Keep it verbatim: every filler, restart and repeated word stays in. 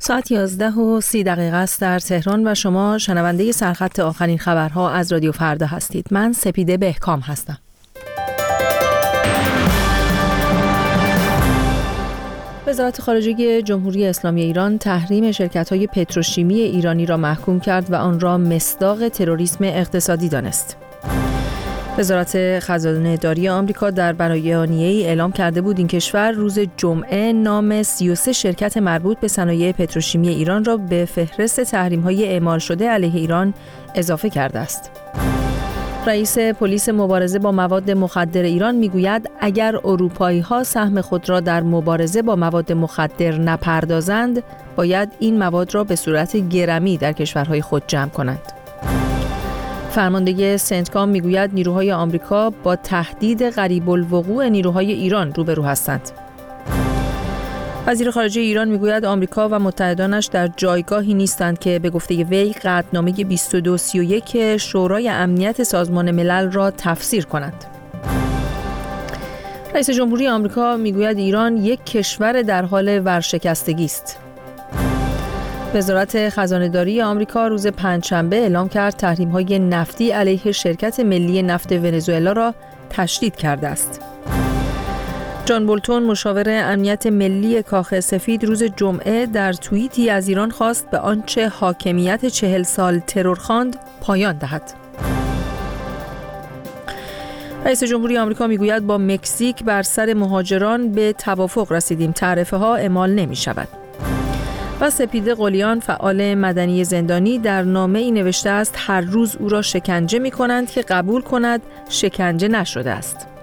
ساعت یازده و سی دقیقه است در تهران و شما شنونده سرخط آخرین خبرها از رادیو فردا هستید. من سپیده بهکام هستم. وزارت خارجه جمهوری اسلامی ایران تحریم شرکت‌های پتروشیمی ایرانی را محکوم کرد و آن را مصداق تروریسم اقتصادی دانست. وزارت خزانه‌داری آمریکا در بیانیه‌ای اعلام کرده بود این کشور روز جمعه نام سی و سه شرکت مربوط به صنایع پتروشیمی ایران را به فهرست تحریم‌های اعمال شده علیه ایران اضافه کرده است. رئیس پلیس مبارزه با مواد مخدر ایران میگوید اگر اروپایی‌ها سهم خود را در مبارزه با مواد مخدر نپردازند، باید این مواد را به صورت گرمی در کشورهای خود جمع کنند. فرمانده سنتکام میگوید نیروهای آمریکا با تهدید قریب الوقوع نیروهای ایران روبرو هستند. وزیر خارجه ایران میگوید آمریکا و متحدانش در جایگاهی نیستند که به گفته وی قطعنامه بیست و دو سی و یک شورای امنیت سازمان ملل را تفسیر کنند. رئیس جمهوری آمریکا میگوید ایران یک کشور در حال ورشکستگی است. وزارت خزانه‌داری آمریکا روز پنجشنبه اعلام کرد تحریم‌های نفتی علیه شرکت ملی نفت ونزوئلا را تشدید کرده است. جان بولتون مشاور امنیت ملی کاخ سفید روز جمعه در توییتی از ایران خواست به آنچه حاکمیت چهل سال ترور خواند پایان دهد. رئیس جمهوری آمریکا میگوید با مکزیک بر سر مهاجران به توافق رسیدیم، تعرفه ها اعمال نمی شود. و سپیده قلیان فعال مدنی زندانی در نامه ای نوشته است هر روز او را شکنجه می کنند که قبول کند شکنجه نشده است.